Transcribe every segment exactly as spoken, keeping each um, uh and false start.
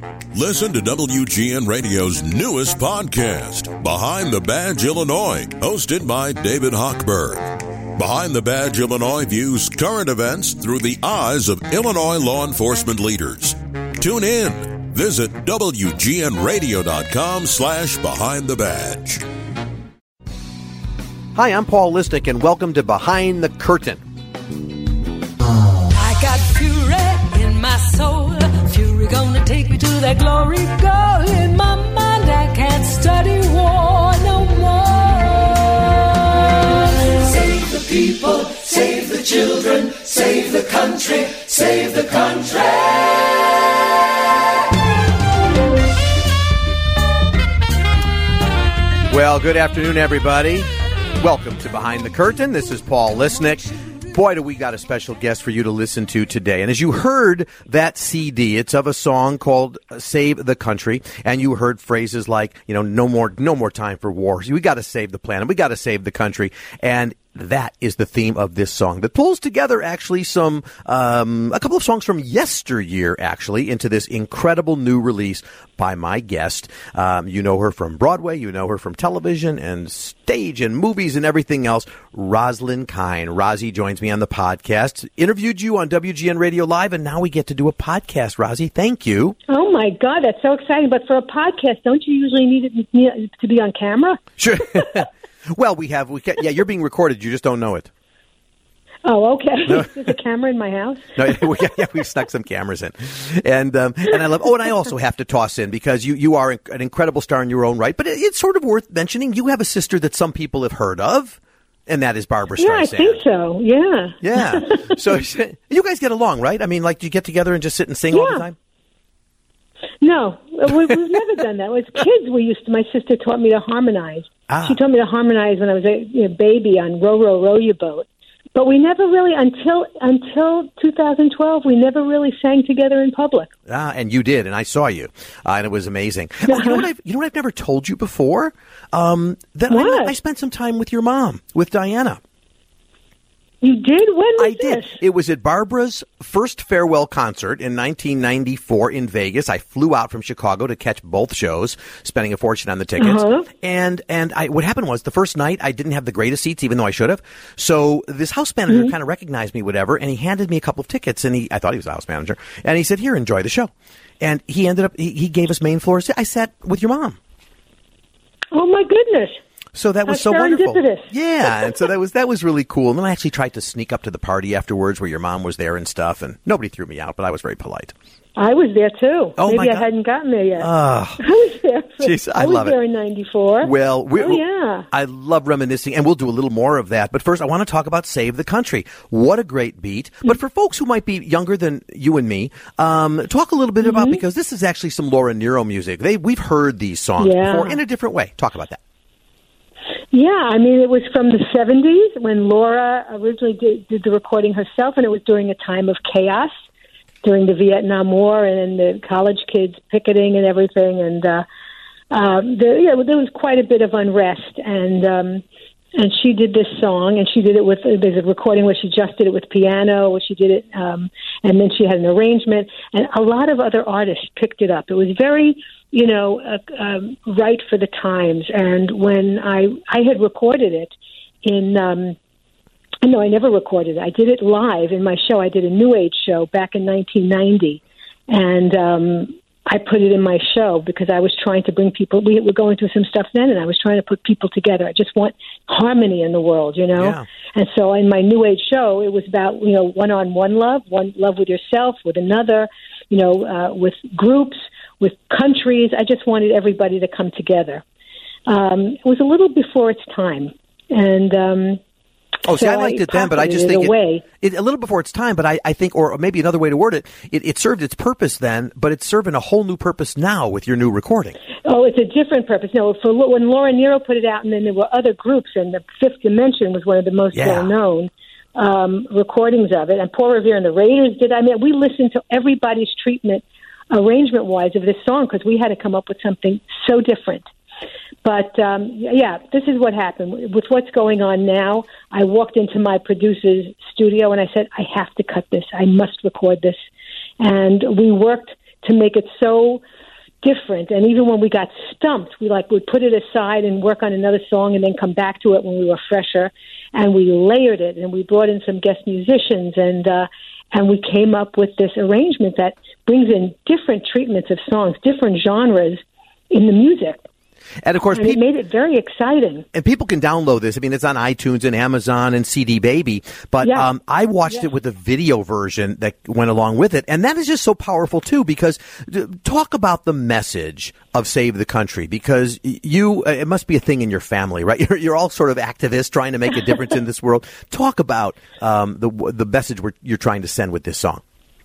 Listen to W G N Radio's newest podcast, Behind the Badge Illinois, hosted by David Hochberg. Behind the Badge Illinois views current events through the eyes of Illinois law enforcement leaders. Tune in. Visit W G N radio dot com slash behind the badge. Hi, I'm Paul Lisnick, and welcome to Behind the Curtain. I got fury in my soul, fury gonna take me to that glory goal. In my mind I can't study war no more. Save the people, save the children, save the country, save the country. Well, good afternoon, everybody. Welcome to Behind the Curtain. This is Paul Lisnick. Boy, do we got a special guest for you to listen to today. And as you heard that C D, it's of a song called Save the Country. And you heard phrases like, you know, no more, no more time for war. We got to save the planet. We got to save the country. And that is the theme of this song that pulls together actually some, um, a couple of songs from yesteryear actually into this incredible new release by my guest. Um, you know her from Broadway, you know her from television and stage and movies and everything else. Roslyn Kine. Rosie joins me on the podcast. Interviewed you on W G N Radio Live, and now we get to do a podcast, Rosie. Thank you. Oh my God, that's so exciting. But for a podcast, don't you usually need it need to be on camera? Sure. Well, we have, we can, yeah, you're being recorded. You just don't know it. Oh, okay. No. There's a camera in my house. No, we, yeah, we've stuck some cameras in, and um, and I love. Oh, and I also have to toss in because you you are an incredible star in your own right. But it, it's sort of worth mentioning. You have a sister that some people have heard of, and that is Barbra Streisand. Yeah, I think so. Yeah. Yeah. So you guys get along, right? I mean, like, do you get together and just sit and sing yeah. all the time? No, we, we've never done that. As kids, we used to. My sister taught me to harmonize. Ah. She taught me to harmonize when I was a you know, baby on Row, Row, Row Your Boat. But we never really, until until two thousand twelve, we never really sang together in public. Ah, and you did, and I saw you, uh, and it was amazing. Oh, you know what I've, you know what I've never told you before? Um, that I, I spent some time with your mom, with Diana. You did? When was I did. this? It was at Barbara's first farewell concert in nineteen ninety-four in Vegas. I flew out from Chicago to catch both shows, spending a fortune on the tickets. Uh-huh. And and I, what happened was the first night I didn't have the greatest seats, even though I should have. So this house manager mm-hmm. kind of recognized me, whatever, and he handed me a couple of tickets. And he, I thought he was a house manager, and he said, "Here, enjoy the show." And he ended up, he, he gave us main floor. I sat with your mom. Oh my goodness. So that was That's so wonderful. serendipitous. Yeah, and so that was that was really cool. And then I actually tried to sneak up to the party afterwards where your mom was there and stuff, and nobody threw me out, but I was very polite. I was there too. Oh, Maybe my I God. hadn't gotten there yet. Oh. I was there. For, Jeez, I I was love there it. in ninety-four. Well, we, oh, yeah. I love reminiscing, and we'll do a little more of that. But first, I want to talk about Save the Country. What a great beat. Mm-hmm. But for folks who might be younger than you and me, um, talk a little bit mm-hmm. about, because this is actually some Laura Nyro music. They We've heard these songs yeah. before in a different way. Talk about that. Yeah, I mean, it was from the seventies when Laura originally did, did the recording herself, and it was during a time of chaos, during the Vietnam War and the college kids picketing and everything. And uh, um, there, yeah, there was quite a bit of unrest. And um, and she did this song, and she did it with, there's a recording where she just did it with piano, where she did it, um, and then she had an arrangement. And a lot of other artists picked it up. It was very... you know, uh, um, right for the times. And when I I had recorded it in, um, no, I never recorded it. I did it live in my show. I did a New Age show back in nineteen ninety. And um, I put it in my show because I was trying to bring people, we were going through some stuff then, and I was trying to put people together. I just want harmony in the world, you know? Yeah. And so in my New Age show, it was about, you know, one-on-one love, one love with yourself, with another, you know, uh, with groups, with countries. I just wanted everybody to come together. Um, it was a little before its time. And um, Oh, see, so I liked I it then, but I just think it, it, it, a little before its time, but I, I think, or maybe another way to word it, it, it served its purpose then, but it's serving a whole new purpose now with your new recording. Oh, it's a different purpose. No, for when Laura Nyro put it out, and then there were other groups, and the Fifth Dimension was one of the most Yeah. well-known um, recordings of it, and Paul Revere and the Raiders did. I mean, we listened to everybody's treatment, arrangement-wise, of this song, because we had to come up with something so different. But, um, yeah, this is what happened. With what's going on now, I walked into my producer's studio and I said, I have to cut this. I must record this. And we worked to make it so different. And even when we got stumped, we like would put it aside and work on another song and then come back to it when we were fresher. And we layered it, and we brought in some guest musicians, and uh, and we came up with this arrangement that brings in different treatments of songs, different genres in the music. And, of course, and pe- it made it very exciting. And people can download this. I mean, it's on iTunes and Amazon and C D Baby. But yeah. um, I watched yeah. it with a video version that went along with it. And that is just so powerful, too, because talk about the message of Save the Country, because you, it must be a thing in your family, right? You're, you're all sort of activists trying to make a difference in this world. Talk about um, the, the message we're, you're trying to send with this song.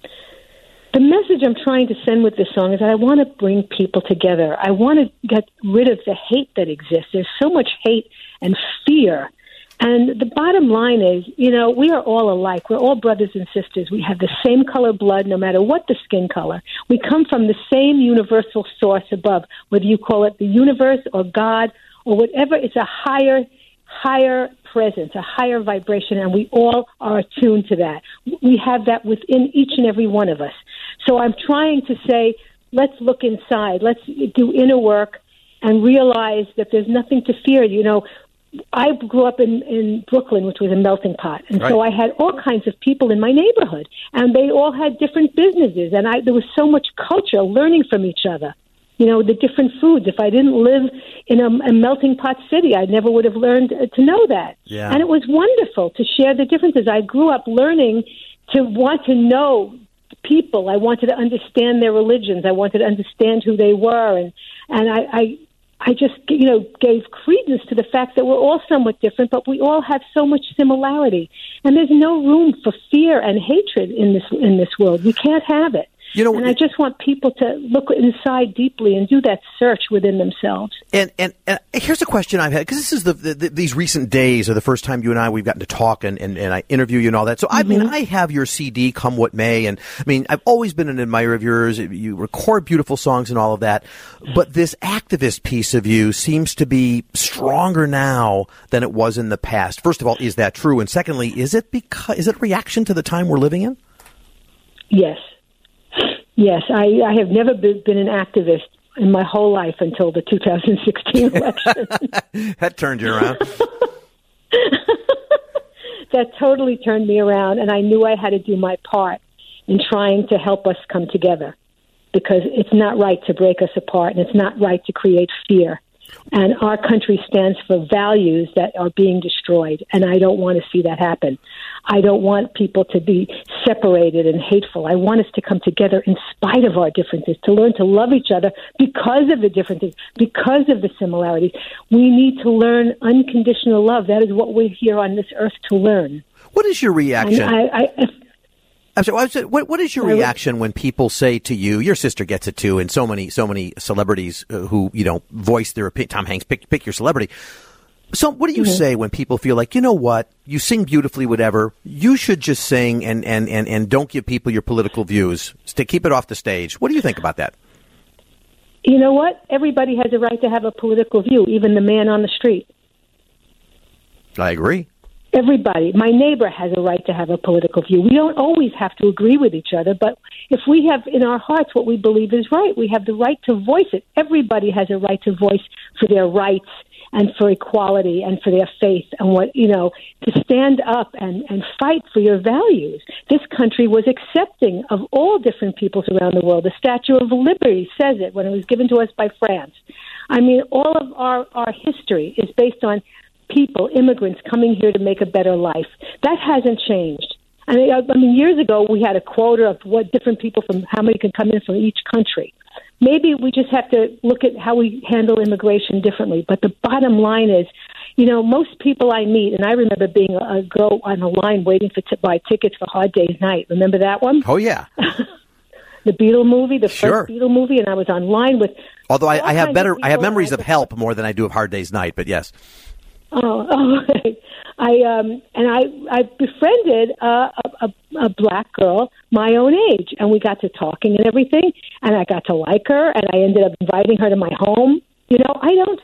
The message I'm trying to send with this song is that I want to bring people together. I want to get rid of the hate that exists. There's so much hate and fear. And the bottom line is, you know, we are all alike. We're all brothers and sisters. We have the same color blood, no matter what the skin color. We come from the same universal source above, whether you call it the universe or God or whatever. It's a higher, higher presence, a higher vibration, and we all are attuned to that. We have that within each and every one of us. So I'm trying to say, let's look inside, let's do inner work and realize that there's nothing to fear. You know, I grew up in, in Brooklyn, which was a melting pot. And right. so I had all kinds of people in my neighborhood, and they all had different businesses. And I, there was so much culture, learning from each other. You know, the different foods. If I didn't live in a, a melting pot city, I never would have learned to know that. Yeah. And it was wonderful to share the differences. I grew up learning to want to know people. I wanted to understand their religions. I wanted to understand who they were. And, and I, I, I just, you know, gave credence to the fact that we're all somewhat different, but we all have so much similarity. And there's no room for fear and hatred in this in this world. We can't have it. You know, and I just want people to look inside deeply and do that search within themselves. And and, and here's a question I've had, because this is the, the, the these recent days are the first time you and I, we've gotten to talk and, and, and I interview you and all that. So, mm-hmm. I mean, I have your C D, Come What May, and I mean, I've always been an admirer of yours. You record beautiful songs and all of that. But this activist piece of you seems to be stronger now than it was in the past. First of all, is that true? And secondly, is it because, is it a reaction to the time we're living in? Yes. Yes, I, I have never been, been an activist in my whole life until the two thousand sixteen election. That turned you around. That totally turned me around, and I knew I had to do my part in trying to help us come together, because it's not right to break us apart, and it's not right to create fear. And our country stands for values that are being destroyed, and I don't want to see that happen. I don't want people to be separated and hateful. I want us to come together in spite of our differences, to learn to love each other because of the differences, because of the similarities. We need to learn unconditional love. That is what we're here on this earth to learn. What is your reaction? I, I, I, I'm sorry, what, what is your reaction when people say to you, your sister gets it too, and so many so many celebrities uh, who, you know, voice their opinion, Tom Hanks, pick, pick your celebrity. So what do you mm-hmm. say when people feel like, you know what, you sing beautifully, whatever, you should just sing and, and, and, and don't give people your political views, to keep it off the stage? What do you think about that? You know what? Everybody has a right to have a political view, even the man on the street. I agree. Everybody. My neighbor has a right to have a political view. We don't always have to agree with each other, but if we have in our hearts what we believe is right, we have the right to voice it. Everybody has a right to voice for their rights and for equality and for their faith and what, you know, to stand up and, and fight for your values. This country was accepting of all different peoples around the world. The Statue of Liberty says it when it was given to us by France. I mean, all of our, our history is based on people, immigrants coming here to make a better life. That hasn't changed. I mean, I mean, years ago we had a quota of what different people from how many can come in from each country. Maybe we just have to look at how we handle immigration differently. But the bottom line is, you know, most people I meet, and I remember being a, a girl on a line waiting for to buy tickets for Hard Day's Night. Remember that one? Oh, yeah. The Beatle movie, the sure. first Beatle movie, and I was online with. Although I, I have better, I have memories of Help more than I do of Hard Day's Night. But yes. Oh, oh I um, and I I befriended uh, a, a a black girl my own age, and we got to talking and everything, and I got to like her, and I ended up inviting her to my home. You know, I don't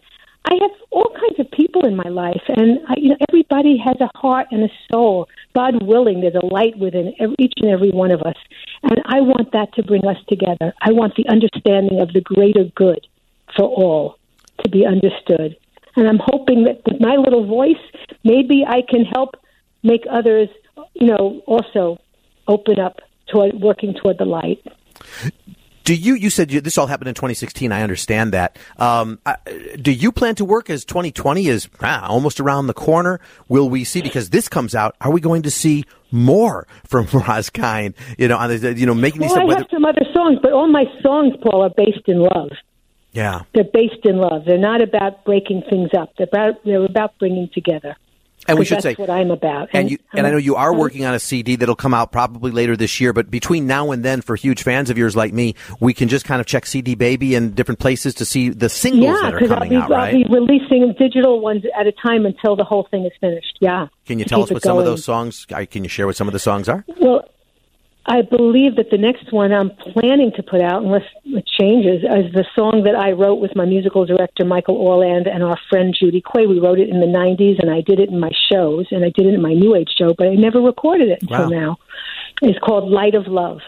I have all kinds of people in my life, and I, you know, everybody has a heart and a soul. God willing, there's a light within every, each and every one of us, and I want that to bring us together. I want the understanding of the greater good for all to be understood, and I'm hoping that with my little voice, maybe I can help make others, you know, also open up toward working toward the light. Do you, you said you, this all happened in twenty sixteen. I understand that. Um, uh, do you plan to work as twenty twenty is ah, almost around the corner? Will we see, because this comes out, are we going to see more from Roz Kine? You know, on the, you know, making these. Well, I whether, have some other songs, but all my songs, Paul, are based in love. Yeah. They're based in love. They're not about breaking things up. They're about, they're about bringing together. And we should that's say, what I'm about. And, and, you, and I know you are working on a C D that'll come out probably later this year, but between now and then, for huge fans of yours like me, we can just kind of check C D Baby and different places to see the singles yeah, that are coming I'll be, out, right? I'll be releasing digital ones at a time until the whole thing is finished, yeah. Can you tell us what some of those songs, can you share what some of the songs are? Well, I believe that the next one I'm planning to put out, unless it changes, is the song that I wrote with my musical director, Michael Orland, and our friend Judy Quay. We wrote it in the nineties, and I did it in my shows, and I did it in my New Age show, but I never recorded it until wow. now. It's called Light of Love.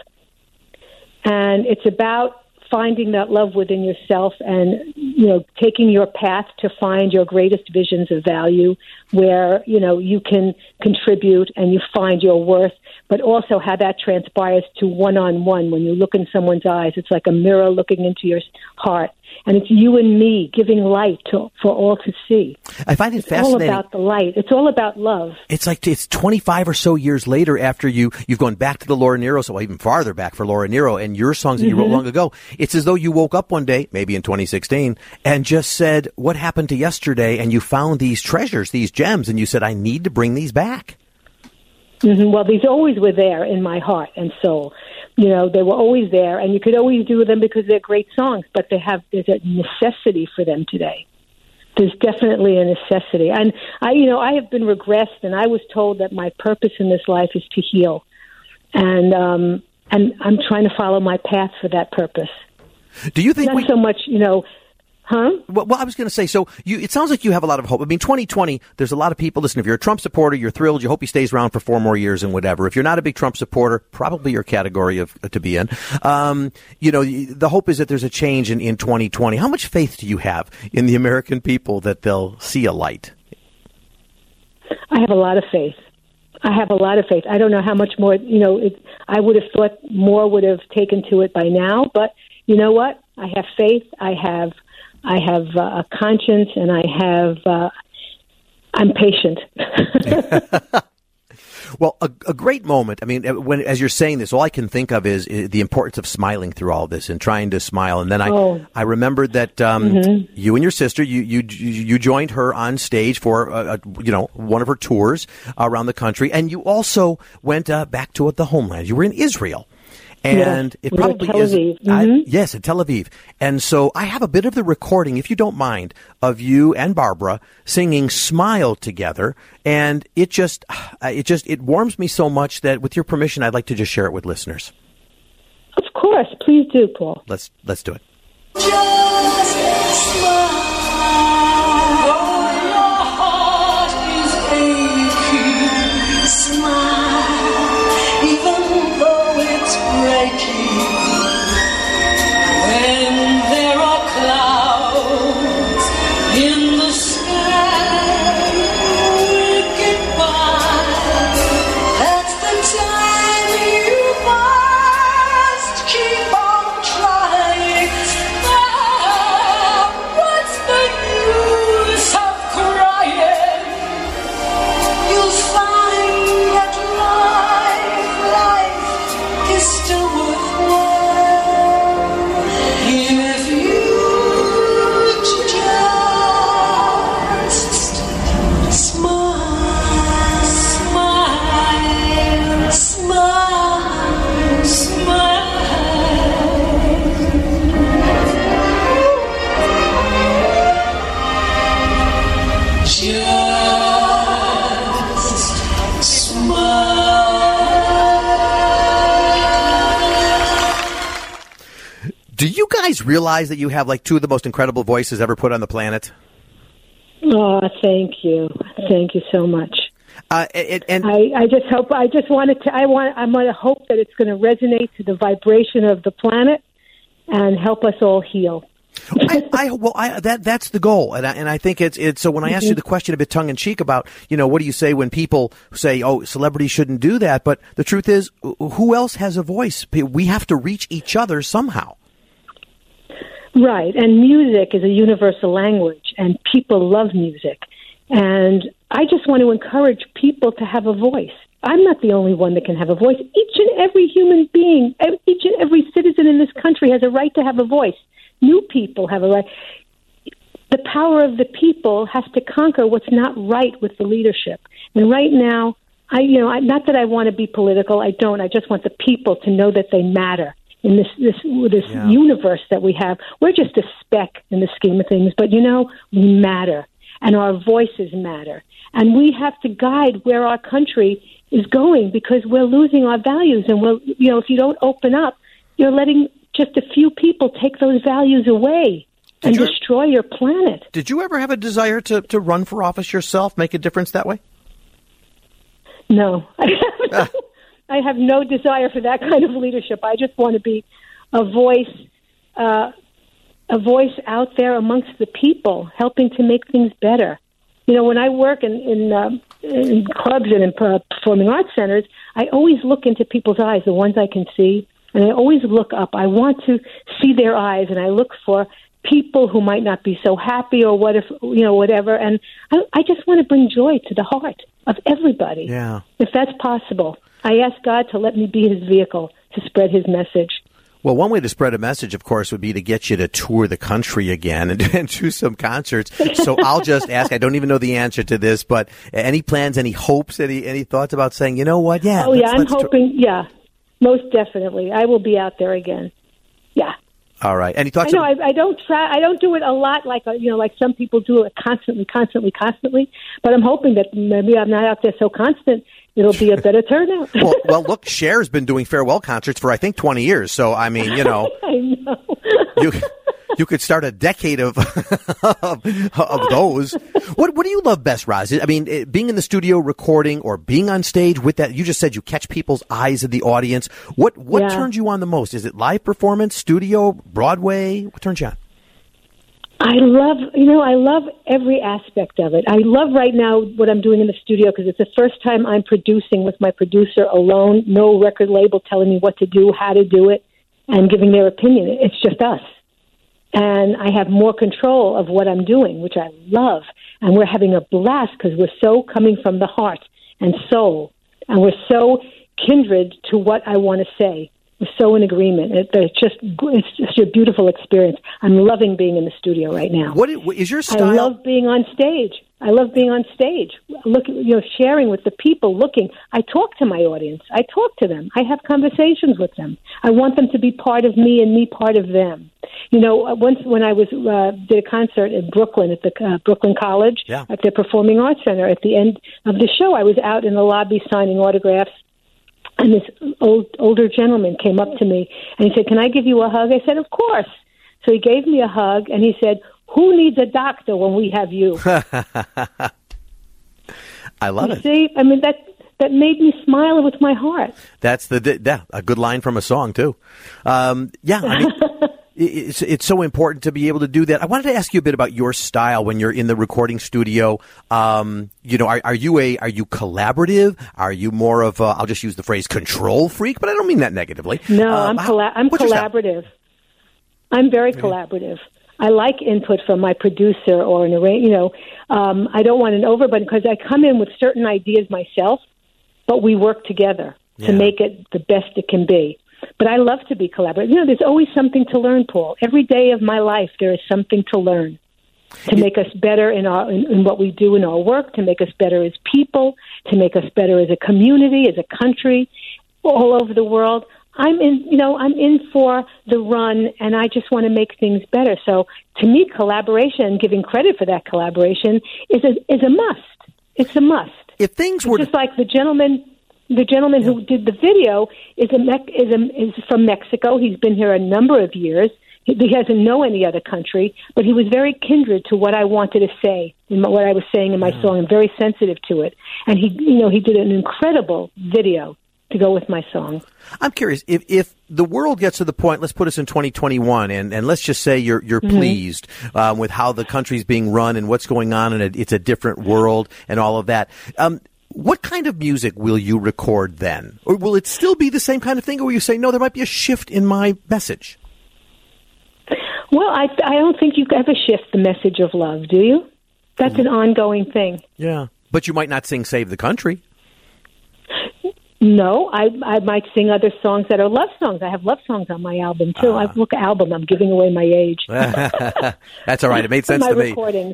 And it's about finding that love within yourself and, you know, taking your path to find your greatest visions of value where, you know, you can contribute and you find your worth, but also how that transpires to one-on-one. When you look in someone's eyes, it's like a mirror looking into your heart. And it's you and me giving light to, for all to see. I find it it's fascinating. It's all about the light. It's all about love. It's like it's twenty-five or so years later after you, you've gone back to the Laura Nyro, so even farther back for Laura Nyro and your songs that you Mm-hmm. wrote long ago. It's as though you woke up one day, maybe in twenty sixteen, and just said, what happened to yesterday? And you found these treasures, these gems, and you said, I need to bring these back. Mm-hmm. Well, these always were there in my heart and soul. You know, they were always there, and you could always do them because they're great songs, but they have there's a necessity for them today. There's definitely a necessity. And, I, you know, I have been regressed, and I was told that my purpose in this life is to heal. And um, and I'm trying to follow my path for that purpose. Do you think Not we... so much, you know... Huh? Well, well, I was going to say, so you, it sounds like you have a lot of hope. I mean, twenty twenty, there's a lot of people, listen, if you're a Trump supporter, you're thrilled, you hope he stays around for four more years and whatever. If you're not a big Trump supporter, probably your category of uh, to be in. Um, you know, the hope is that there's a change in, in twenty twenty. How much faith do you have in the American people that they'll see a light? I have a lot of faith. I have a lot of faith. I don't know how much more, you know, it, I would have thought more would have taken to it by now, but you know what? I have faith. I have... I have uh, a conscience, and I have, uh, I'm patient. Well, a, a great moment. I mean, when as you're saying this, all I can think of is, is the importance of smiling through all this and trying to smile. And then I, oh. I remembered that um, mm-hmm. you and your sister, you you you joined her on stage for a, a, you know one of her tours around the country, and you also went uh, back to the homeland. You were in Israel. And yes, it probably Tel is. Aviv. I, mm-hmm. Yes, in Tel Aviv. And so I have a bit of the recording, if you don't mind, of you and Barbara singing "Smile" together, and it just, it just, it warms me so much that, with your permission, I'd like to just share it with listeners. Of course, please do, Paul. Let's let's do it. Just smile. Though your heart is aching, smile, even though it's breaking. When there are clouds in the sky, wicked by, that's the time you must keep on trying. Ah, what's the use of crying? You'll find that life, life is still worthwhile if you just smile, smile, smile, smile. Just smile. Do you guys realize that you have like two of the most incredible voices ever put on the planet? Oh, thank you. Thank you so much. Uh, and, and I, I just hope, I just wanted to, I want, I'm going to hope that it's going to resonate to the vibration of the planet and help us all heal. I, I well, I, that that's the goal, and I, and I think it's it's. So when I asked you the question a bit tongue in cheek about, you know, what do you say when people say, "Oh, celebrities shouldn't do that," but the truth is, who else has a voice? We have to reach each other somehow. Right, and music is a universal language, and people love music, and I just want to encourage people to have a voice. I'm not the only one that can have a voice. Each and every human being, each and every citizen in this country has a right to have a voice. New people have a right. The power of the people has to conquer what's not right with the leadership. And right now, I, you know, I, not that I want to be political. I don't. I just want the people to know that they matter in this this this yeah. universe that we have. We're just a speck in the scheme of things, but you know, we matter, and our voices matter, and we have to guide where our country is going because we're losing our values, and we're, you know, if you don't open up, you're letting just a few people take those values away and you, destroy your planet. Did you ever have a desire to, to run for office yourself, make a difference that way? No. I have, Ah. I have no desire for that kind of leadership. I just want to be a voice, uh, a voice out there amongst the people, helping to make things better. You know, when I work in in, uh, in clubs and in uh, performing arts centers, I always look into people's eyes, the ones I can see. And I always look up. I want to see their eyes, and I look for people who might not be so happy or what if, you know, whatever. And I, I just want to bring joy to the heart of everybody, Yeah. if that's possible. I ask God to let me be his vehicle to spread his message. Well, one way to spread a message, of course, would be to get you to tour the country again and, and do some concerts. So I'll just ask, I don't even know the answer to this, but any plans, any hopes, any any thoughts about saying, you know what, yeah. Oh, let's, yeah, I'm let's hoping, tour. yeah. Most definitely. I will be out there again. Yeah. All right. Any thoughts? I know I, I don't try. I don't do it a lot like, uh, you know, like some people do it constantly, constantly, constantly. But I'm hoping that maybe I'm not out there so constant, it'll be a better turnout. well, well, look, Cher's been doing farewell concerts for, I think, twenty years. So, I mean, you know. I know. you, you could start a decade of of, of those. What What do you love best, Roz? I mean, it, being in the studio recording or being on stage with that. You just said you catch people's eyes of the audience. What What Yeah. turns you on the most? Is it live performance, studio, Broadway? What turns you on? I love, you know, I love every aspect of it. I love right now what I'm doing in the studio because it's the first time I'm producing with my producer alone, no record label telling me what to do, how to do it, and giving their opinion. It's just us. And I have more control of what I'm doing, which I love. And we're having a blast because we're so coming from the heart and soul. And we're so kindred to what I want to say. We're so in agreement. It, it's just it's just a beautiful experience. I'm loving being in the studio right now. What is your style? I love being on stage. I love being on stage. Look, you know, sharing with the people, looking. I talk to my audience. I talk to them. I have conversations with them. I want them to be part of me and me part of them. You know, once when I was uh, did a concert in Brooklyn at the uh, Brooklyn College yeah. at the Performing Arts Center. At the end of the show, I was out in the lobby signing autographs. And this old, older gentleman came up to me and he said, "Can I give you a hug?" I said, "Of course." So he gave me a hug and he said, "Who needs a doctor when we have you?" I love you it. See, I mean, that that made me smile with my heart. That's the yeah, a good line from a song too. Um, yeah, I mean, it's it's so important to be able to do that. I wanted to ask you a bit about your style when you're in the recording studio. Um, you know, are, are you a are you collaborative? Are you more of a, I'll just use the phrase control freak, but I don't mean that negatively. No, um, I'm colla- I'm what's your style? collaborative. I'm very collaborative. I like input from my producer or an arra- you know, um, I don't want an overburden because I come in with certain ideas myself, but we work together Yeah. to make it the best it can be. But I love to be collaborative. You know, there's always something to learn, Paul. Every day of my life, there is something to learn to make us better in our in, in what we do in our work, to make us better as people, to make us better as a community, as a country, all over the world. I'm in, you know, I'm in for the run, and I just want to make things better. So, to me, collaboration, giving credit for that collaboration, is a is a must. It's a must. If things were Just like the gentleman, the gentleman who did the video is a Mex- is a, is from Mexico. He's been here a number of years. He, he doesn't know any other country, but he was very kindred to what I wanted to say, in my, what I was saying in my Mm. song, and very sensitive to it. And he, you know, he did an incredible video to go with my song. I'm curious, if if the world gets to the point, let's put us in twenty twenty-one, and, and let's just say you're you're Mm-hmm. pleased um, with how the country's being run and what's going on, and it, it's a different world and all of that. Um, what kind of music will you record then? Or will it still be the same kind of thing, or will you say, no, there might be a shift in my message? Well, I, I don't think you ever shift the message of love, do you? That's an ongoing thing. Yeah. But you might not sing Save the Country. No, I I might sing other songs that are love songs. I have love songs on my album, too. I look album. I'm giving away my age. That's all right. It made sense my to me. recordings.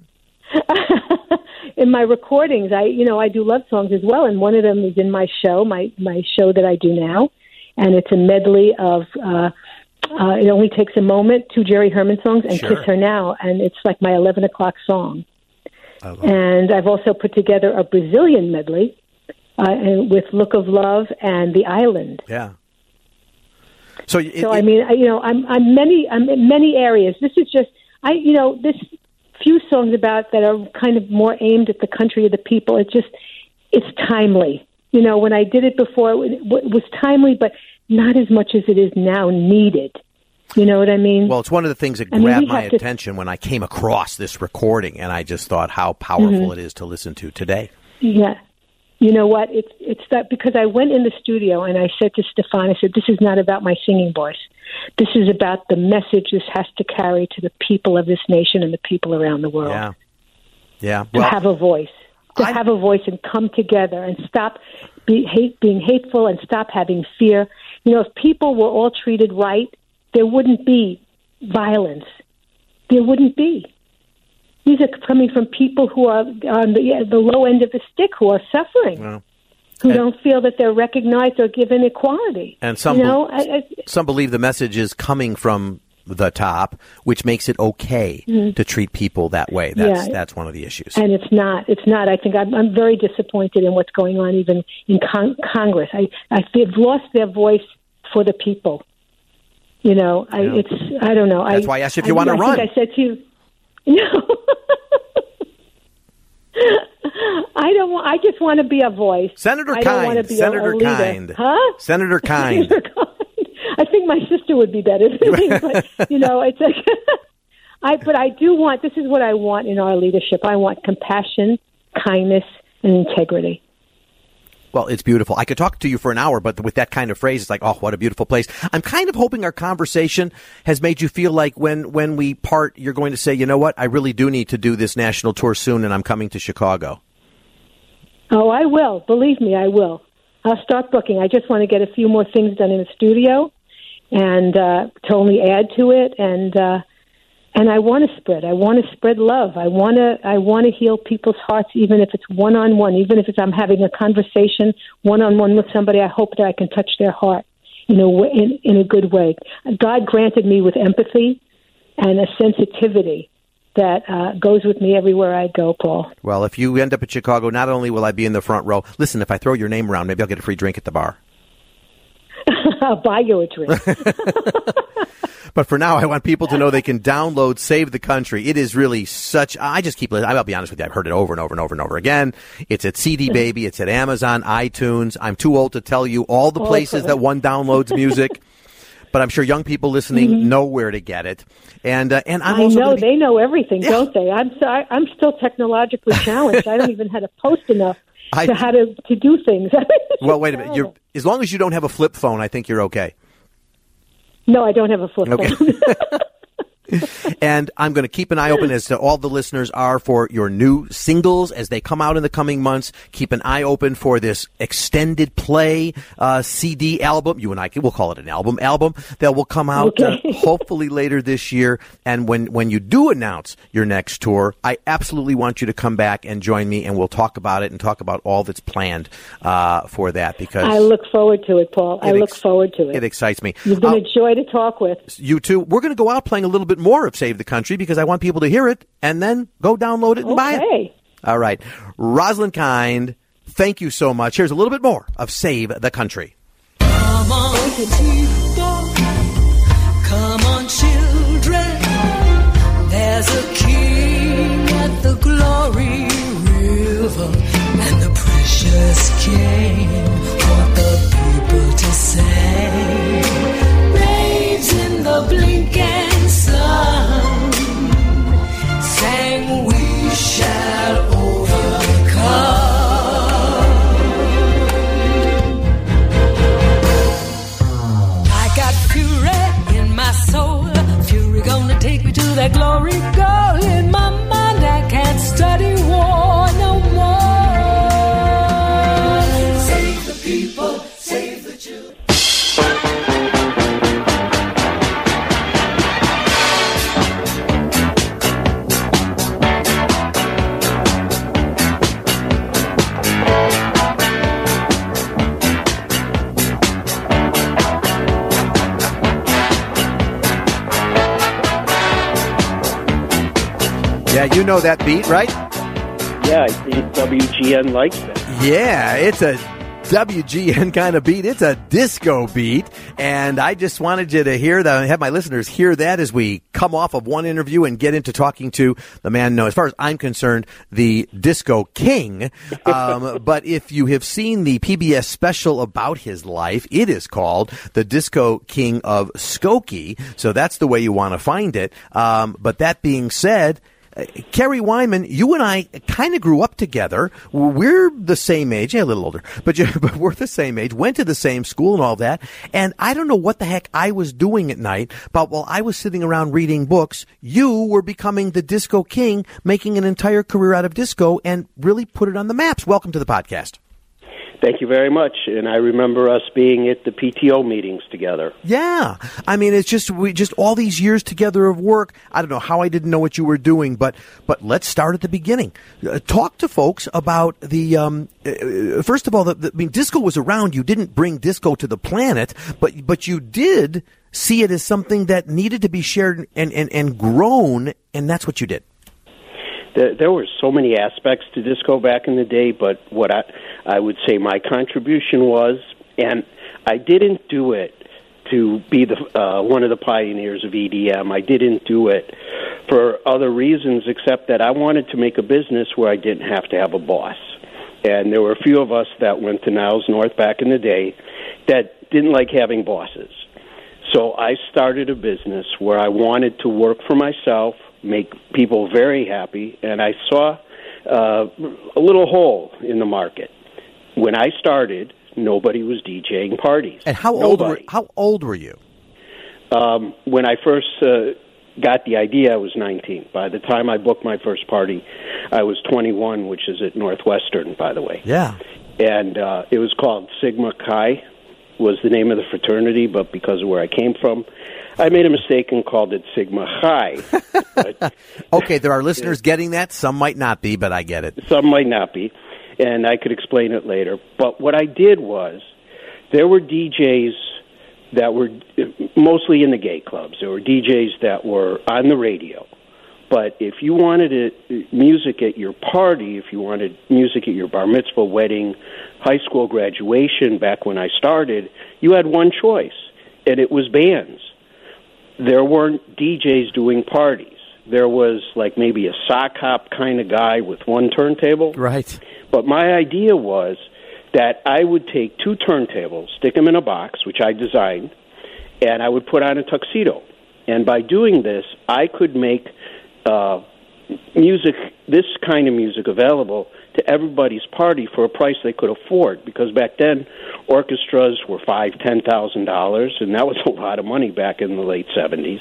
In my recordings, I you know I do love songs as well, and one of them is in my show, my my show that I do now, and it's a medley of uh, uh, It Only Takes a Moment, two Jerry Herman songs, and Sure. Kiss Her Now, and it's like my eleven o'clock song. I love it. And I've also put together a Brazilian medley uh, and with Look of Love and The Island. Yeah. So, it, So it- I mean, I- you know, I'm I'm many I'm in many areas. This is just I you know this few songs about that are kind of more aimed at the country or the people. It's just it's timely. You know, when I did it before, it w- it was timely, but not as much as it is now needed. You know what I mean? Well, it's one of the things that I mean, grabbed we my have to- attention when I came across this recording, and I just thought how powerful Mm-hmm. it is to listen to today. Yeah. You know what? It's it's that because I went in the studio and I said to Stefan, I said, this is not about my singing voice. This is about the message this has to carry to the people of this nation and the people around the world. Yeah. Yeah. To Well, have a voice. To I- have a voice and come together and stop be, hate, being hateful and stop having fear. You know, if people were all treated right, there wouldn't be violence. There wouldn't be. These are coming from people who are on the, yeah, the low end of the stick, who are suffering, Well, who and- don't feel that they're recognized or given equality. And some you know, be- I, I, some believe the message is coming from the top, which makes it okay to treat people that way. That's Yeah. that's one of the issues. and it's not. It's not. I think I'm, I'm very disappointed in what's going on, even in con- Congress. I, I they've lost their voice for the people. You know, I, Yeah. it's. I don't know. That's I, why I asked you if you I, want to I run. think I said to you, no. I don't want. I just want to be a voice. Senator I don't want Kind. to be a- Senator a leader. Kind. Huh? Senator Kind. Senator Kind. I think my sister would be better than me, but you know, it's like. I. But I do want. This is what I want in our leadership. I want compassion, kindness, and integrity. Well, it's beautiful. I could talk to you for an hour, but with that kind of phrase, it's like, oh, what a beautiful place. I'm kind of hoping our conversation has made you feel like when, when we part, you're going to say, you know what, I really do need to do this national tour soon, and I'm coming to Chicago. Oh, I will. Believe me, I will. I'll start booking. I just want to get a few more things done in the studio and uh, to only add to it. And uh, and I want to spread. I want to spread love. I want to. I want to heal people's hearts, even if it's one on one. Even if it's I'm having a conversation one on one with somebody. I hope that I can touch their heart, you know, in in a good way. God granted me with empathy and a sensitivity that uh, goes with me everywhere I go, Paul. Well, if you end up at Chicago, not only will I be in the front row, listen, if I throw your name around, maybe I'll get a free drink at the bar. I'll buy you a drink. But for now, I want people to know they can download Save the Country. It is really such, I just keep listening. I'll be honest with you. I've heard it over and over and over and over again. It's at C D Baby. It's at Amazon, iTunes. I'm too old to tell you all the places that one downloads music. But I'm sure young people listening mm-hmm. know where to get it. And uh, and I'm I also know be, they know everything, yeah. don't they? I'm sorry, I'm still technologically challenged. I don't even know how to post enough I, to how to, to do things. Well, wait a minute. You're, as long as you don't have a flip phone, I think you're okay. No, I don't have a flip Okay. phone. And I'm going to keep an eye open, as to all the listeners are, for your new singles as they come out in the coming months. Keep an eye open for this extended play uh, C D album. You and I, we'll call it an album, album that will come out Okay. uh, hopefully later this year. And when, when you do announce your next tour, I absolutely want you to come back and join me, and we'll talk about it and talk about all that's planned uh, for that. Because I look forward to it, Paul. I it look ex- forward to it. It excites me. You've been Uh, a joy to talk with. You too. We're going to go out playing a little bit more of Save the Country because I want people to hear it and then go download it and buy it. Okay. All right. Rosalind Kind, thank you so much. Here's a little bit more of Save the Country. Come on, people. Come on, children. just came. Want the people to say, babes in the blinking sun sang, we shall overcome. I got fury in my soul, fury gonna take me to that glory goal. In my mind I can't study war no more. Save the people, save the children. Yeah, you know that beat, right? Yeah, I think W G N likes that. Yeah, it's a W G N kind of beat. It's a disco beat. And I just wanted you to hear that, have my listeners hear that as we come off of one interview and get into talking to the man known, as far as I'm concerned, the Disco King. Um, but if you have seen the P B S special about his life, it is called The Disco King of Skokie. So that's the way you want to find it. Um, but that being said, Uh, Kerry Wyman, you and I kind of grew up together. We're the same age, yeah, a little older, but, you, but we're the same age, went to the same school and all that. And I don't know what the heck I was doing at night, but while I was sitting around reading books, you were becoming the Disco King, making an entire career out of disco and really put it on the maps. Welcome to the podcast. Thank you very much. And I remember us being at the P T O meetings together. Yeah. I mean, it's just we just all these years together of work. I don't know how I didn't know what you were doing, but but let's start at the beginning. Uh, talk to folks about the, um, uh, first of all, the, the, I mean, disco was around. You didn't bring disco to the planet, but but you did see it as something that needed to be shared and, and, and grown, and that's what you did. There, there were so many aspects to disco back in the day, but what I, I would say my contribution was, and I didn't do it to be the uh, one of the pioneers of E D M. I didn't do it for other reasons except that I wanted to make a business where I didn't have to have a boss. And there were a few of us that went to Niles North back in the day that didn't like having bosses. So I started a business where I wanted to work for myself, make people very happy, and I saw uh, a little hole in the market. When I started, nobody was DJing parties. And how nobody. old were how old were you? Um, when I first uh, got the idea, I was nineteen. By the time I booked my first party, I was twenty-one, which is at Northwestern, by the way. Yeah. And uh, it was called Sigma Chi, was the name of the fraternity, but because of where I came from, I made a mistake and called it Sigma Chi. But, okay, there are listeners getting that. Some might not be, but I get it. Some might not be, and I could explain it later. But what I did was, there were D Js that were mostly in the gay clubs. There were D Js that were on the radio. But if you wanted it, music at your party, if you wanted music at your bar mitzvah, wedding, high school graduation, back when I started, you had one choice, and it was bands. There weren't D Js doing parties. There was like maybe a sock hop kind of guy with one turntable. Right. But my idea was that I would take two turntables, stick them in a box, which I designed, and I would put on a tuxedo. And by doing this, I could make uh, music, this kind of music, available to everybody's party for a price they could afford. Because back then, orchestras were five, ten thousand dollars, and that was a lot of money back in the late seventies.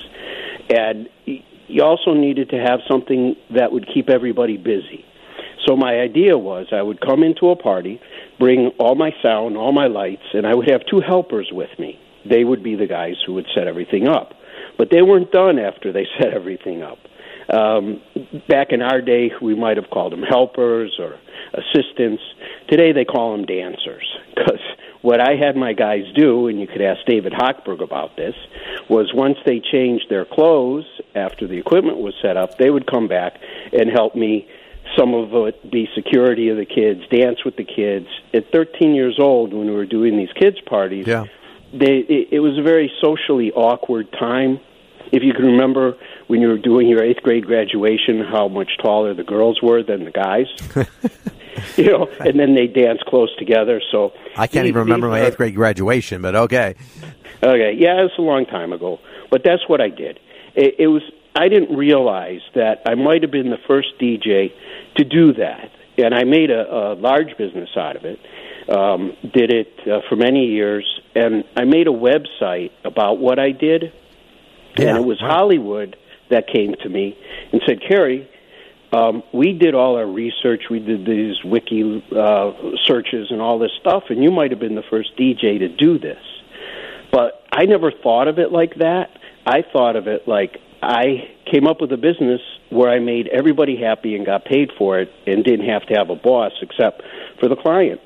And you also needed to have something that would keep everybody busy. So my idea was I would come into a party, bring all my sound, all my lights, and I would have two helpers with me. They would be the guys who would set everything up. But they weren't done after they set everything up. Um, back in our day, we might have called them helpers or assistants. Today, they call them dancers. Because what I had my guys do, and you could ask David Hochberg about this, was once they changed their clothes after the equipment was set up, they would come back and help me. Some of it be security of the kids, dance with the kids. At thirteen years old, when we were doing these kids' parties, yeah. they, it, it was a very socially awkward time. If you can remember when you were doing your eighth grade graduation, how much taller the girls were than the guys. you know, and then they dance close together. So I can't these, even remember these, my uh, eighth grade graduation, but okay. Okay, yeah, it's a long time ago, but that's what I did. It, it was I didn't realize that I might have been the first D J to do that, and I made a, a large business out of it. Um, did it uh, for many years, and I made a website about what I did, Yeah, and it was wow. Hollywood that came to me and said, Kerry, um, we did all our research, we did these wiki uh, searches and all this stuff, and you might have been the first D J to do this. But I never thought of it like that. I thought of it like I came up with a business where I made everybody happy and got paid for it and didn't have to have a boss except for the client.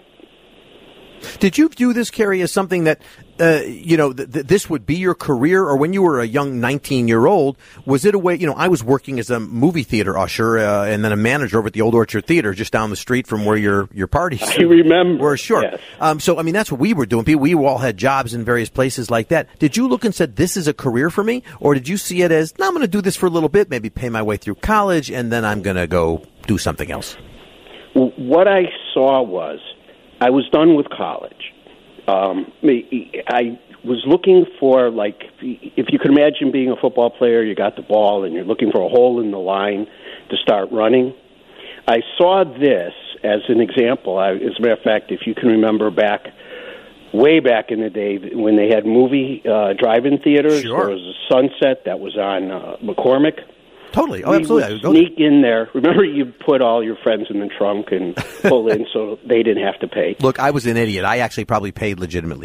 Did you view this, Kerry, as something that, uh, you know, th- th- this would be your career? Or when you were a young nineteen-year-old, was it a way, you know, I was working as a movie theater usher uh, and then a manager over at the Old Orchard Theater just down the street from where your, your parties I remember. were. Sure. Yes. Um, so, I mean, that's what we were doing. We all had jobs in various places like that. Did you look and said, this is a career for me? Or did you see it as, no, I'm going to do this for a little bit, maybe pay my way through college, and then I'm going to go do something else? What I saw was, I was done with college. Um, I was looking for, like, if you could imagine being a football player, you got the ball and you're looking for a hole in the line to start running. I saw this as an example. I, as a matter of fact, if you can remember back, way back in the day when they had movie uh, drive-in theaters, Sure. there was a Sunset that was on uh, McCormick. Totally. Oh, we absolutely. I would would go there. sneak in there. Remember, you put all your friends in the trunk and pull in so they didn't have to pay. Look, I was an idiot. I actually probably paid legitimately.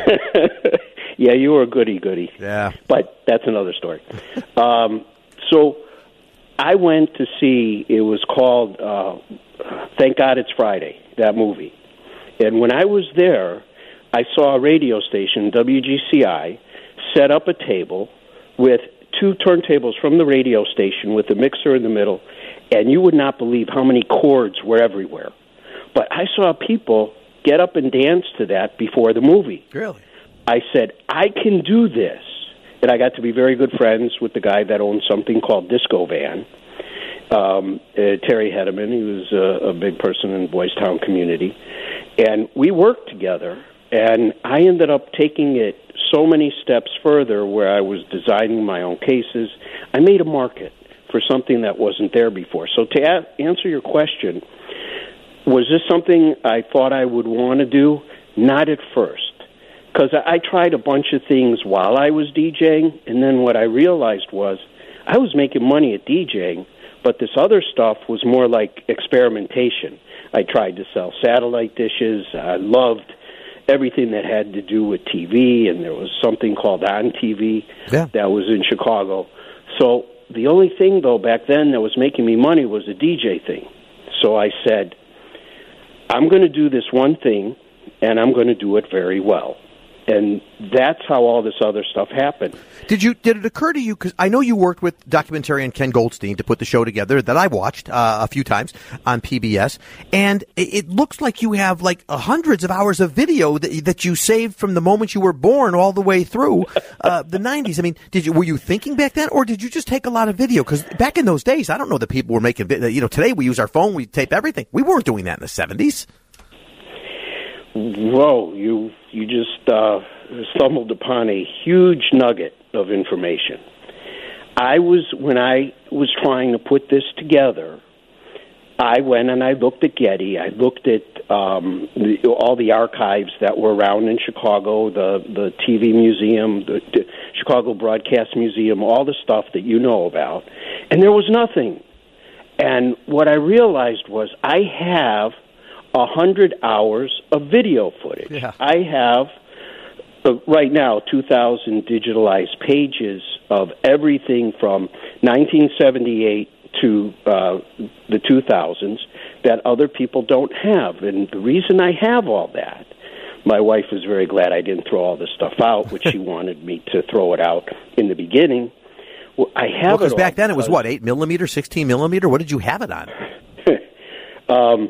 Yeah, you were a goody-goody. Yeah. But that's another story. um, so I went to see, it was called uh, Thank God It's Friday, that movie. And when I was there, I saw a radio station, W G C I, set up a table with two turntables from the radio station with a mixer in the middle, and you would not believe how many chords were everywhere. But I saw people get up and dance to that before the movie. Really? I said, I can do this. And I got to be very good friends with the guy that owned something called Disco Van, um, uh, Terry Hedeman. He was a, a big person in the Boys Town community. And we worked together, and I ended up taking it so many steps further where I was designing my own cases. I made a market for something that wasn't there before. So to a- answer your question, was this something I thought I would want to do? Not at first, because I-, I tried a bunch of things while I was DJing, and then what I realized was I was making money at DJing, but this other stuff was more like experimentation. I tried to sell satellite dishes. I loved everything that had to do with T V, and there was something called On T V yeah. that was in Chicago. So the only thing, though, back then that was making me money was the D J thing. So I said, I'm going to do this one thing, and I'm going to do it very well. And that's how all this other stuff happened. Did you? Did it occur to you? Because I know you worked with documentarian Ken Goldstein to put the show together that I watched uh, a few times on P B S, and it, it looks like you have like uh, hundreds of hours of video that that you saved from the moment you were born all the way through uh, the nineties. I mean, did you? Were you thinking back then, or did you just take a lot of video? Because back in those days, I don't know that people were making. You know, today we use our phone, we tape everything. We weren't doing that in the seventies. Whoa, you you just uh, stumbled upon a huge nugget of information. I was, when I was trying to put this together, I went and I looked at Getty. I looked at um, the, all the archives that were around in Chicago, the, the T V museum, the, the Chicago Broadcast Museum, all the stuff that you know about, and there was nothing. And what I realized was I have a hundred hours of video footage. Yeah. I have, uh, right now, two thousand digitalized pages of everything from nineteen seventy-eight to uh, the two thousands that other people don't have. And the reason I have all that, my wife was very glad I didn't throw all this stuff out, which she wanted me to throw it out in the beginning. Well, I have well, it because back all then it was because- what, eight millimeter, sixteen millimeter? What did you have it on? um,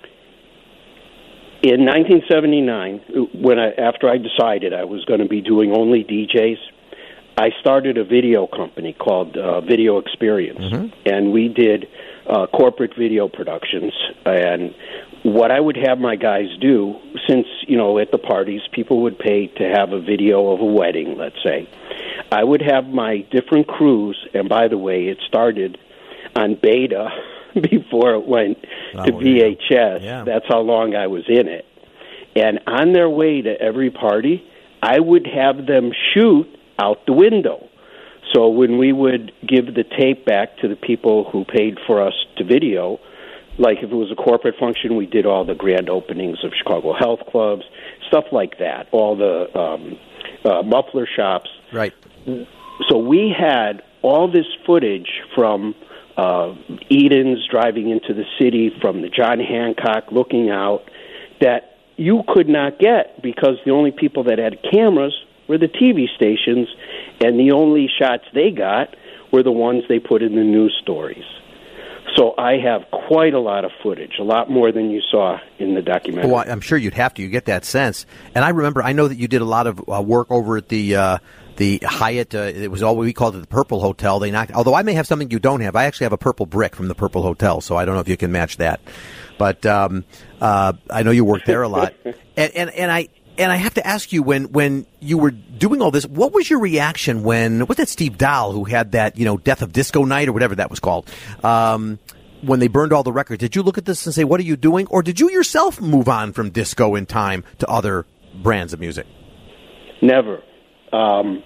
in nineteen seventy-nine, when I, after I decided I was going to be doing only D Js, I started a video company called uh, Video Experience, Mm-hmm. and we did uh, corporate video productions, and what I would have my guys do, since, you know, at the parties, people would pay to have a video of a wedding, let's say. I would have my different crews, and by the way, it started on beta before it went oh, to V H S. Yeah. That's how long I was in it. And on their way to every party, I would have them shoot out the window. So when we would give the tape back to the people who paid for us to video, like if it was a corporate function, we did all the grand openings of Chicago health clubs, stuff like that, all the um, uh, muffler shops. Right. So we had all this footage from uh, Eden's driving into the city, from the John Hancock looking out, that you could not get because the only people that had cameras were the T V stations, and the only shots they got were the ones they put in the news stories. So I have quite a lot of footage, a lot more than you saw in the documentary. Well, I'm sure you'd have to. You get that sense. And I remember, I know that you did a lot of uh, work over at the uh, the Hyatt. Uh, it was all we called it the Purple Hotel. They knocked. Although I may have something you don't have. I actually have a purple brick from the Purple Hotel, so I don't know if you can match that. But um, uh, I know you worked there a lot. and, and and I. And I have to ask you, when, when you were doing all this, what was your reaction when, was that Steve Dahl who had that, you know, Death of Disco Night or whatever that was called, um, when they burned all the records? Did you look at this and say, what are you doing? Or did you yourself move on from disco in time to other brands of music? Never. Um,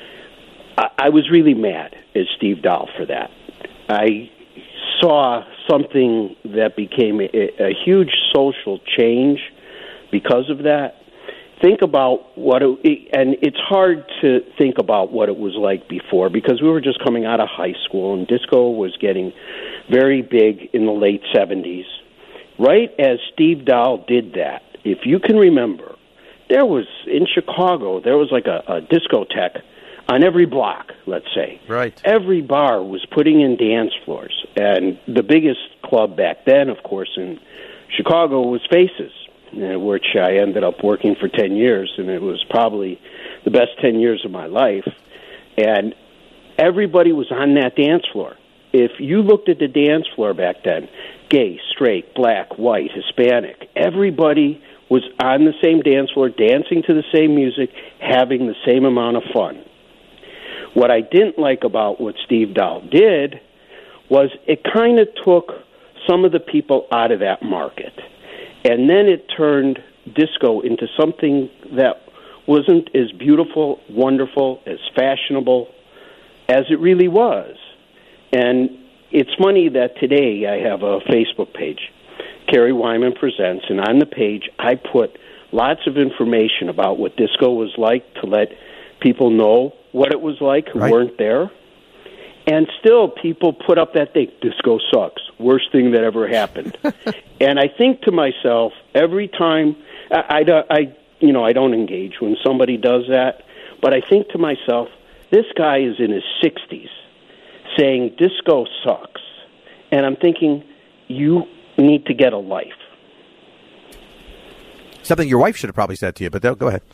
I, I was really mad at Steve Dahl for that. I saw something that became a, a huge social change because of that. Think about what it, and it's hard to think about what it was like before because we were just coming out of high school and disco was getting very big in the late seventies. Right as Steve Dahl did that, if you can remember, there was, in Chicago, there was like a, a discotheque on every block, let's say. Right. Every bar was putting in dance floors. And the biggest club back then, of course, in Chicago was Faces, which I ended up working for ten years, and it was probably the best ten years of my life. And everybody was on that dance floor. If you looked at the dance floor back then, gay, straight, black, white, Hispanic, everybody was on the same dance floor, dancing to the same music, having the same amount of fun. What I didn't like about what Steve Dahl did was it kind of took some of the people out of that market. And then it turned disco into something that wasn't as beautiful, wonderful, as fashionable as it really was. And it's funny that today I have a Facebook page, Kerry Wyman Presents, and on the page I put lots of information about what disco was like to let people know what it was like who right. weren't there. And still, people put up that thing, disco sucks, worst thing that ever happened. And I think to myself, every time, I, I, I, you know, I don't engage when somebody does that, but I think to myself, this guy is in his sixties saying disco sucks. And I'm thinking, you need to get a life. Something your wife should have probably said to you, but go ahead.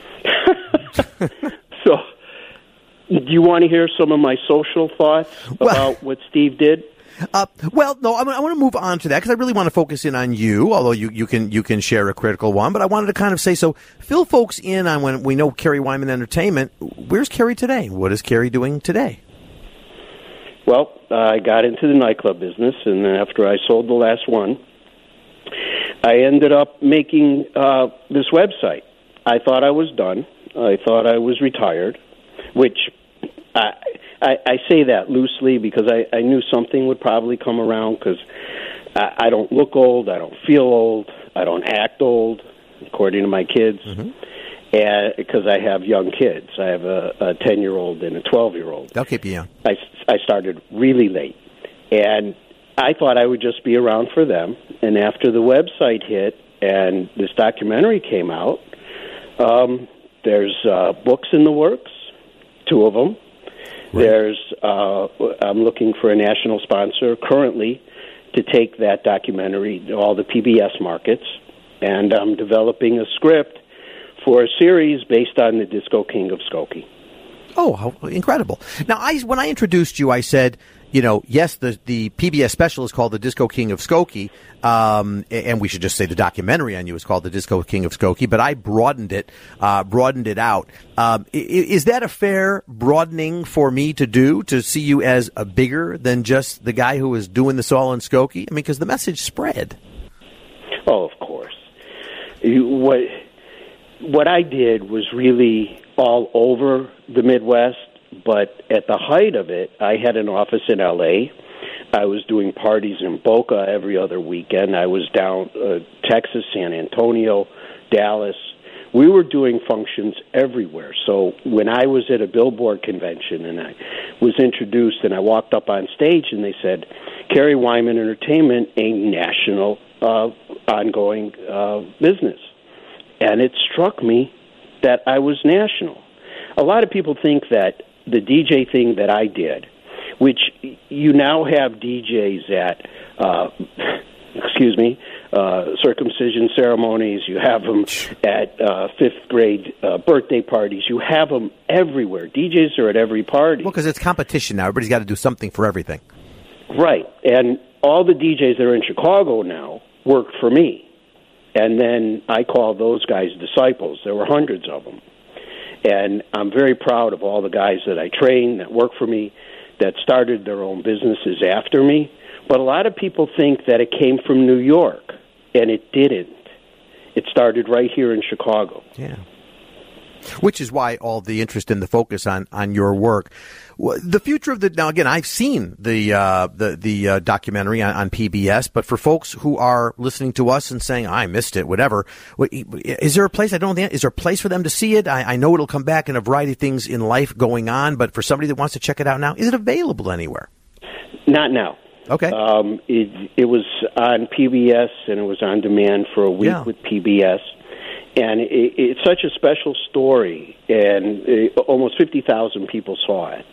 So... do you want to hear some of my social thoughts well, about what Steve did? Uh, well, no, I, I want to move on to that because I really want to focus in on you, although you, you can you can share a critical one. But I wanted to kind of say, so fill folks in on when we know Kerry Wyman Entertainment. Where's Kerry today? What is Kerry doing today? Well, uh, I got into the nightclub business, and then after I sold the last one, I ended up making uh, this website. I thought I was done. I thought I was retired. Which I, I, I say that loosely because I, I knew something would probably come around because I, I don't look old, I don't feel old, I don't act old, according to my kids, mm-hmm. and because I have young kids. I have a, a ten-year-old and a twelve-year-old. They'll keep you young. I, I started really late, and I thought I would just be around for them. And after the website hit and this documentary came out, um, there's uh, books in the works. Two of them. Right. There's. Uh, I'm looking for a national sponsor currently to take that documentary to all the P B S markets, and I'm developing a script for a series based on the Disco King of Skokie. Oh, how incredible! Now, I when I introduced you, I said you know, yes, the, the P B S special is called The Disco King of Skokie, um, and we should just say the documentary on you is called The Disco King of Skokie, but I broadened it, uh, broadened it out. Um, is that a fair broadening for me to do, to see you as a bigger than just the guy who was doing this all in Skokie? I mean, because the message spread. Oh, of course. You, what what I did was really all over the Midwest, but at the height of it, I had an office in L A. I was doing parties in Boca every other weekend. I was down uh, Texas, San Antonio, Dallas. We were doing functions everywhere. So when I was at a Billboard convention and I was introduced and I walked up on stage and they said, Kerry Wyman Entertainment, a national uh, ongoing uh, business. And it struck me that I was national. A lot of people think that the D J thing that I did, which you now have D Js at, uh, excuse me, uh, circumcision ceremonies, you have them at uh, fifth grade uh, birthday parties, you have them everywhere. D Js are at every party. Well, because it's competition now. Everybody's got to do something for everything. Right. And all the D Js that are in Chicago now work for me. And then I call those guys disciples. There were hundreds of them. And I'm very proud of all the guys that I train that work for me, that started their own businesses after me. But a lot of people think that it came from New York, and it didn't. It started right here in Chicago. Yeah. Which is why all the interest and the focus on, on your work. The future of the now again, I've seen the uh, the the uh, documentary on, on P B S, but for folks who are listening to us and saying I missed it, whatever, is there a place? I don't know. Is there a place for them to see it? I, I know it'll come back in a variety of things in life going on, but for somebody that wants to check it out now, is it available anywhere? Not now. Okay. Um, it it was on P B S and it was on demand for a week yeah. with P B S. And it, it's such a special story, and it, almost fifty thousand people saw it.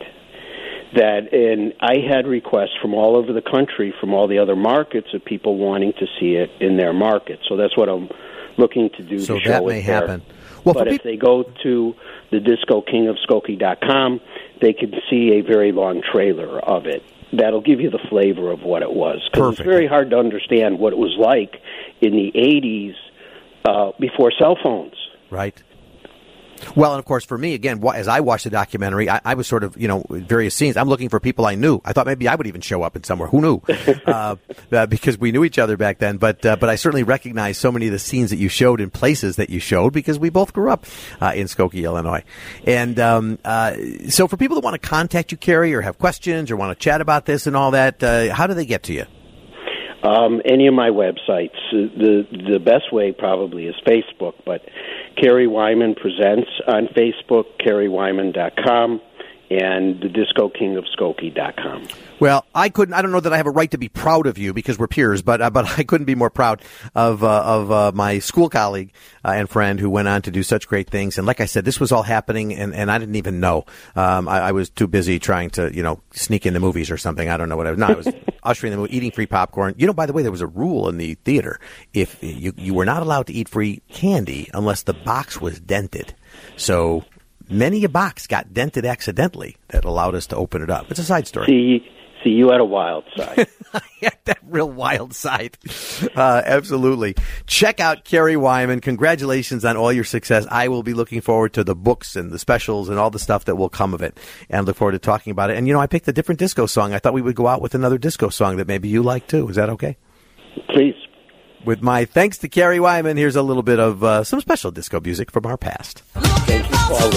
That, and I had requests from all over the country, from all the other markets, of people wanting to see it in their market. So that's what I'm looking to do. So to that show may it there. happen. Well, but if pe- they go to the disco king of skokie dot com, they can see a very long trailer of it. That'll give you the flavor of what it was. Because it's very hard to understand what it was like in the eighties. Uh, before cell phones. Right. Well, and of course, for me, again, as I watched the documentary, I, I was sort of, you know, various scenes. I'm looking for people I knew. I thought maybe I would even show up in somewhere. Who knew? uh, uh, because we knew each other back then. But uh, but I certainly recognized so many of the scenes that you showed in places that you showed because we both grew up uh, in Skokie, Illinois. And um, uh, so for people that want to contact you, Kerry, or have questions or want to chat about this and all that, uh, how do they get to you? Um, any of my websites. The the best way probably is Facebook, but Kerry Wyman Presents on Facebook, kerry wyman dot com, and the disco king of skokie dot com. Well, I couldn't. I don't know that I have a right to be proud of you because we're peers, but uh, but I couldn't be more proud of uh, of uh, my school colleague uh, and friend who went on to do such great things. And like I said, this was all happening, and, and I didn't even know. Um, I, I was too busy trying to, you know, sneak into movies or something. I don't know what I was. No, I was ushering the movie, eating free popcorn. You know, by the way, there was a rule in the theater: if you you were not allowed to eat free candy unless the box was dented. So many a box got dented accidentally that allowed us to open it up. It's a side story. See, see, you had a wild side. I had that real wild side. Uh, absolutely. Check out Kerry Wyman. Congratulations on all your success. I will be looking forward to the books and the specials and all the stuff that will come of it, and look forward to talking about it. And, you know, I picked a different disco song. I thought we would go out with another disco song that maybe you like, too. Is that okay? Please. With my thanks to Kerry Wyman, here's a little bit of uh, some special disco music from our past. Thank you, Paul.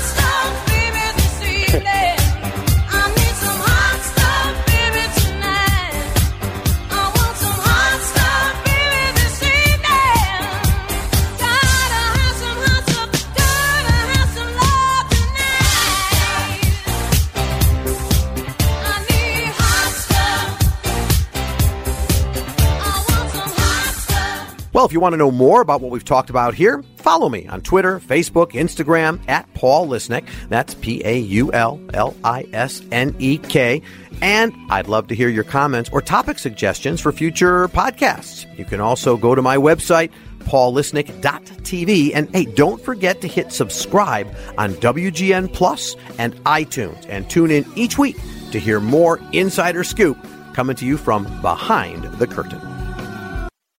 Well, if you want to know more about what we've talked about here, follow me on Twitter, Facebook, Instagram, at Paul Lisnek. That's P A U L L I S N E K. And I'd love to hear your comments or topic suggestions for future podcasts. You can also go to my website, paul lisnek dot t v. And, hey, don't forget to hit subscribe on W G N Plus and iTunes. And tune in each week to hear more insider scoop coming to you from behind the curtain.